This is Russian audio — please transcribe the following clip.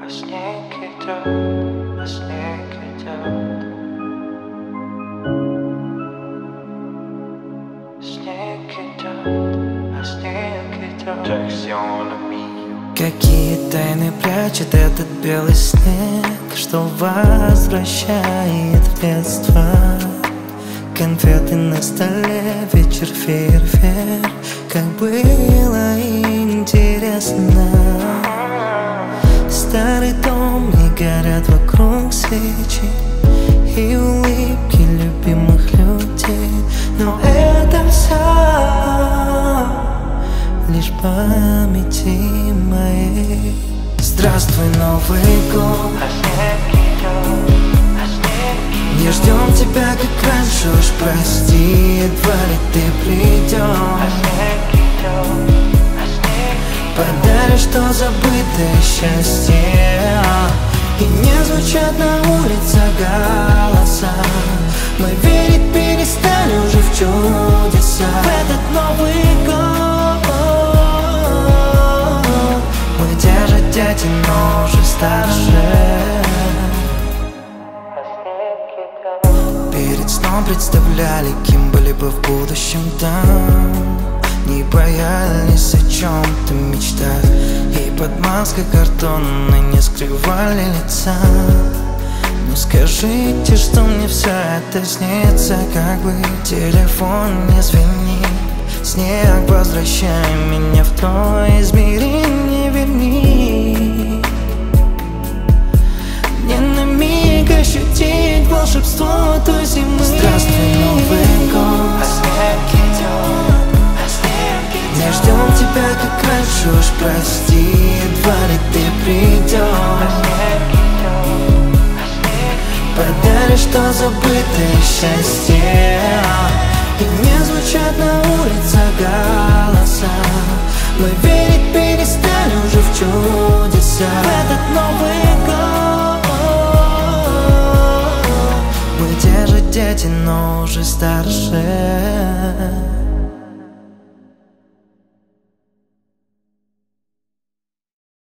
снег идет, снег идет, снег идет, снег идет. Джексон Ми. Какие тайны прячет этот белый снег, что возвращает в детство? Конфеты на столе, вечер фейерверк, как было интересно. Старый дом, и горят вокруг свечи, и улыбки любимых людей. Но это все лишь памяти моей. Здравствуй, Новый год, Снег идет, снег идет. не ждем тебя, как раньше, уж прости, едва ли ты придешь. Снег идет, снег идет. Подаришь то забытое счастье, и не звучат на улицах голоса. Мы верить перестали уже в чудеса. В этот Новый год мы те же дети, но уже старше. Перед сном представляли, кем были бы в будущем там. Не боялись о чем-то мечтать, и под маской картона не скрывали лица. Но скажите, что мне все это снится, как бы телефон не звенит. Снег, возвращай меня в то измерение, верни. Мне на миг ощутить волшебство той зимы. Здравствуй, Новый год, Снег идет, снег идет. не ждем тебя, как раньше, уж прости, едва ли ты придешь. Снег идет, снег идет. Подаришь то забытое счастье, и не звучат на улицах голоса. Мы верить перестали уже в чудеса. В этот Новый год мы те же дети, но уже старше.